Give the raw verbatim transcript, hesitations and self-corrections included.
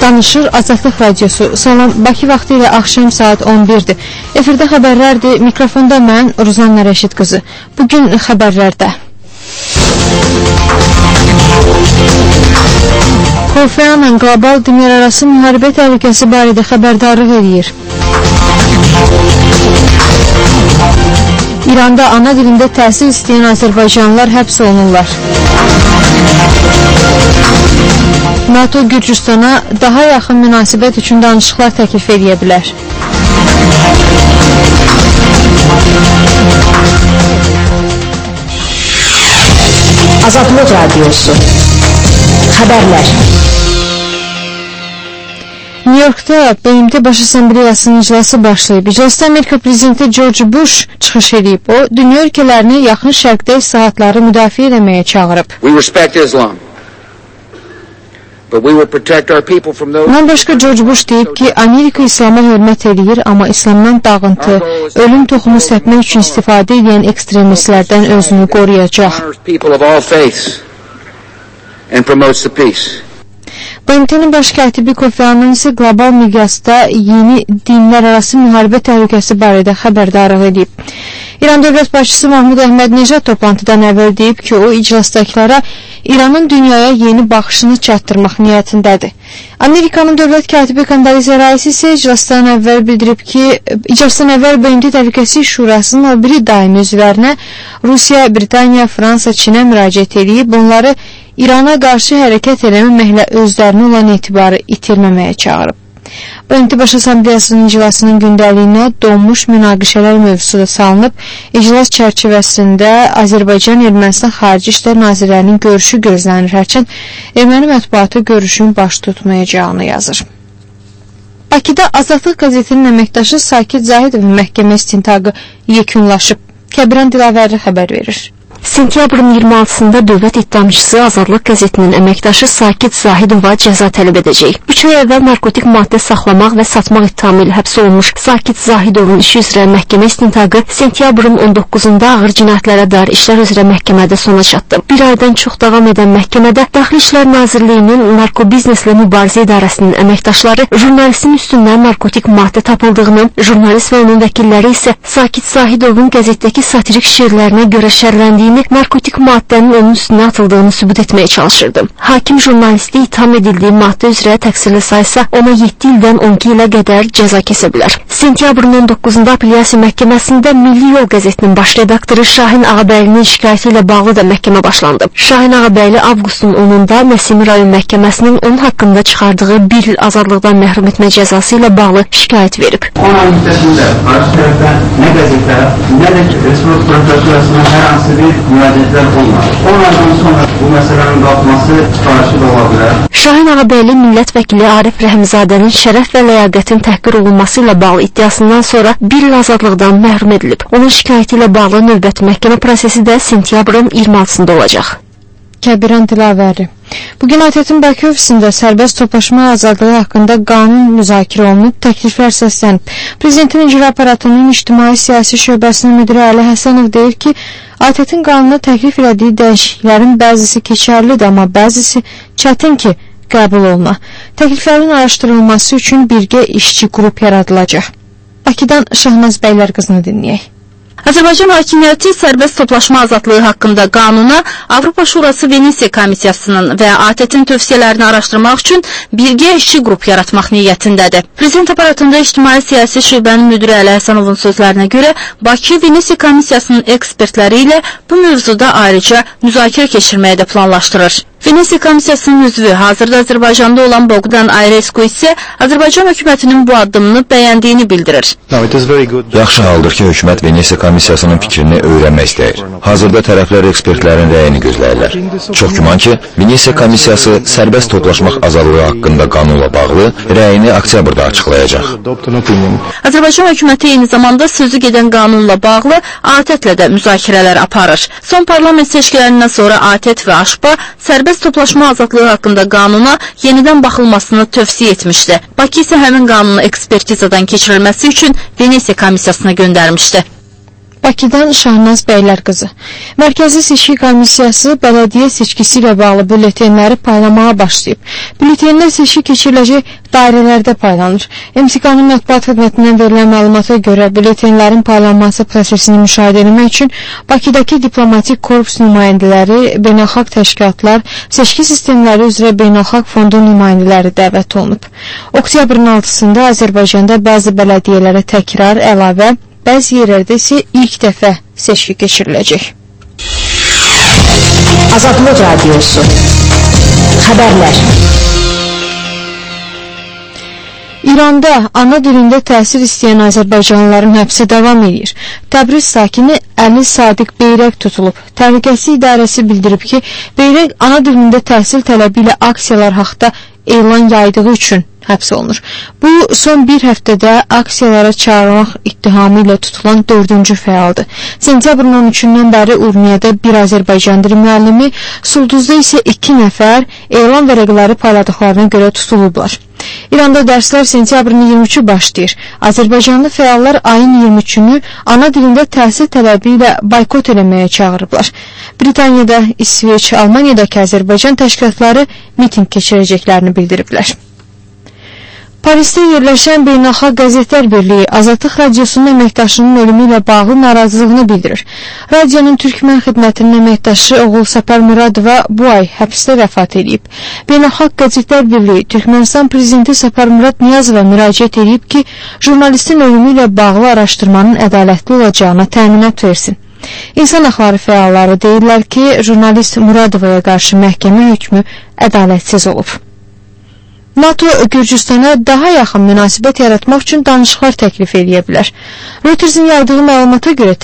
Danışır Azadlıq Radiosu. Salam, Bakı vaxtı ilə axşam saat on birdir. Efirdə xəbərlərdir. Mikrofonda mən, Ruzanna Rəşid qızı. Bugün xəbərlərdə. Kofi Annan qlobal dünyararası müharibə təhlükəsi barədə xəbərdarlıq edir. İranda ana dilində təhsil istəyən Azərbaycanlılar həbs olunurlar. NATO Gürcüstana daha yaxın münasibət üçün danışıqlar təklif edə bilər. Azadlıq Radiosu Xəbərlər. New York'ta B M T Baş Assambleyasının iclası başlayıb. İclasda Amerika Prezidenti George Bush çıxış edib. O, dünya ölkələrini yaxın şərqdə islahatları müdafiə etməyə çağırıb. We respect Islam. But we will protect our people from those. Bundan başqa George Bush deyib ki, Amerika İslam'a hörmət edir, amma İslamdan dağıntı, ölüm toxumu səpmək üçün istifadə edən ekstremistlərdən özünü qoruyacaq. And promotes the peace. B M T'nin baş katibi Kofi Annan isə qlobal miqyasda yeni dinlər arası müharibə təhlükəsi barədə xəbərdarlıq edib. İran dövlət başçısı Mahmud Əhmədinecad toplantıdan əvvəl deyib ki, o iclasdakılara İranın dünyaya yeni baxışını çatdırmaq niyyətindədir. Amerikanın dövlət katibi Kondolisa Rice isə iclasdan əvvəl bildirib ki, iclasdan əvvəl B M T Təhlükəsizlik Şurasının o biri daimi üzvlərinə Rusiya, Britaniya, Fransa, Çinə müraciət edib, onları İrana qarşı hərəkət eləməməklə özlərinə olan etibarı itirməməyə çağırıb. B M T Baş Assambleyasının iclasının gündəliyinə donmuş münaqişələr mövzusu da salınıb. İclas çərçivəsində Azərbaycan Ermənistan Xarici İşlər Nazirlərinin görüşü gözlənir, hərçənd erməni mətbuatı görüşün baş tutmayacağını yazır. Bakıda Azadlıq qəzetinin əməkdaşı Sakit Zahidovun məhkəmə istintaqı yekunlaşıb. Kəbirən Dilavərli xəbər verir. Sentyabrın iyirmi altısında dövlət ittihamçısı Azadlıq qəzetinin əməkdaşı Sakit Zahidova cəza tələb edəcək. üç ay əvvəl narkotik maddə saxlamaq və satmaq ittihamı ilə həbs olunmuş Sakit Zahidovun işi üzrə məhkəmə istintaqı sentyabrın on doqquzunda ağır cinayətlərə dair işlər üzrə məhkəmədə sona çatdı. Bir aydan çox davam edən məhkəmədə Daxili İşlər Nazirliyinin Narkobizneslə Mübarizə İdarəsinin əməkdaşları jurnalistin üstündən narkotik maddə tapıldığını, jurnalist və onun vəkilləri isə Sakit Zahidovun qəzetdəki satirik şeirlərinə görə şərləndiyi narkotik maddənin onun üstünə atıldığını sübut etməyə çalışırdı. Hakim jurnalisti itham edildiyi maddə üzrə təqsirli saysa ona yeddi ildən on iki ilə qədər cəza kəsə bilər. Sentyabrın on doqquzunda apellyasiya məhkəməsində Milli Yol qəzetinin baş redaktoru Şahin Ağabəylinin şikayəti ilə bağlı da məhkəmə başlandı. Şahin Ağabəyli avqustun onunda Nəsimi rayon məhkəməsinin onun haqqında çıxardığı bir il azadlıqdan məhrum etmə cəzası ilə bağlı şikayət verib. on ay müddətində qarşı tərəfdən nə qəzetlərə, nə də Respublika prokuraturasına hər hansı bir müraciətlər olmadı. on aydan sonra bu məsələnin qalxması sifarişi də ola bilər. Şahin Ağabəyli millət vəkili Arif Rəhimzadənin şərəf və ləyaqətin təhqir olunması ilə bağlı iddiasından sonra bir il azadlıqdan məhrum edilib. Onun şikayəti ilə bağlı növbəti məhkəmə prosesi də sentyabrın iyirmi altısında olacaq. Kəbirən Dilavəri. Bugün A T T'in Bakı ofisində sərbəst toplaşma azadlığı haqqında qanun müzakirə olunub, təkliflər səslənib. Prezidentin icra aparatının ictimai siyasi şöbəsinin müdiri Ali Həsənov deyir ki, A T T'in qanuna təklif elədiyi dəyişikliklərin bəzisi keçərlidir, amma bəzisi çətin ki, qəbul oluna. Təkliflərin araşdırılması üçün birgə işçi qrup yaradılacaq. Bakıdan Şahnaz Bəylər qızını dinləyək. Azərbaycan hakimiyyəti sərbəst toplaşma azadlığı haqqında qanuna Avropa Şurası Venesiya Komissiyasının və A T T'in tövsiyələrini araşdırmaq üçün birgə işçi qrup yaratmaq niyyətindədir. Prezident aparatında ictimai siyasi şöbənin müdiri Əli Həsənovun sözlərinə görə Bakı Venesiya Komissiyasının ekspertləri ilə bu mövzuda ayrıca müzakirə keçirməyə də planlaşdırır. Venesiya Komissiyasının üzvü hazırda Azərbaycanda olan Bogdan Ayrescu isə Azərbaycan hökumətinin bu addımını bəyəndiyini bildirir. Yaxşı haldır ki, hökumət Venesiya Komissiyasının fikrini öyrənmək istəyir. Hazırda tərəflər ekspertlərin rəyini gözləyirlər. Çox güman ki, Venesiya Komissiyası sərbəst toplaşmaq azadlığı haqqında qanunla bağlı rəyini oktyabrda açıqlayacaq. Azərbaycan hökuməti eyni zamanda sözü gedən qanunla bağlı A T T'lə də müzakirələr aparır. Son parlament seçkilərindən sonra A T T və A Ş P A sərbəst toplaşma azadlığı haqqında qanuna yenidən baxılmasını tövsiyə etmişdi. Bakı isə həmin qanunu ekspertizadan keçirilməsi üçün Venesiya Komissiyasına göndərmişdi. Bakıdan Şahnaz Bəylər qızı. Mərkəzi Seçki Komissiyası bələdiyyə seçkisi ilə bağlı bülletenləri paylamağa başlayıb. Bülletenlər seçki keçiriləcək dairələrdə paylanır. M S K-nın mətbuat xidmətindən verilən məlumata görə bülletenlərin paylanması prosesini müşahidə etmək üçün Bakıdakı diplomatik korpus nümayəndələri, beynəlxalq təşkilatlar, seçki sistemləri üzrə beynəlxalq fondun nümayəndələri dəvət olunub. Oktyabrın altısında Azərbaycanda bəzi bələdiyyələrə təkrar, əlavə, bəzi yerlərdə isə ilk dəfə seçki keçiriləcək. Azadlıq Radiosu Xəbərlər. İranda ana dilində təhsil istəyən Azərbaycanlıların həbsi davam edir. Təbriz sakini Əli Sadiq Beyrək tutulub. Təhlükəsizlik İdarəsi bildirib ki, Beyrək ana dilində təhsil tələbi ilə aksiyalar haqda elan yaydığı üçün həbs olunur. Bu, son bir həftədə aksiyalara çağırmaq ittihamı ilə tutulan dördüncü fəaldır. Sentyabrın on üçündən bəri Urmiyədə bir Azərbaycan dili müəllimi, Sulduzda isə iki nəfər elan vərəqələri payladıqlarına görə tutulublar. İranda dərslər sentyabrın iyirmi üçü başlayır. Azərbaycanlı fəallar ayın iyirmi üçünü ana dilində təhsil tələbi ilə boykot eləməyə çağırıblar. Britaniyada, İsveç, Almaniyadakı Azərbaycan təşkilatları miting keçirəcəklərini bildiriblər. Parisdə yerləşən Beynəlxalq Qəzetlər Birliyi Azadlıq Radiosunun əməkdaşının ölümü ilə bağlı narazılığını bildirir. Radionun Türkmen xidmətinin əməkdaşı oğul Səpər Muradova bu ay həbsdə vəfat edib. Beynəlxalq Qəzetlər Birliyi Türkmenistan prezidenti Səpər Murad Niyazova müraciət edib ki, jurnalistin ölümü ilə bağlı araşdırmanın ədalətli olacağına təminat versin. İnsan haqları fəalları deyirlər ki, jurnalist Muradovaya qarşı məhkəmə hökmü ədalətsiz olub. NATO Gürcüstana daha yaxın münasibət yaratmaq üçün danışıqlar təklif edə bilər. Reuters'in yaydığı məlumata görə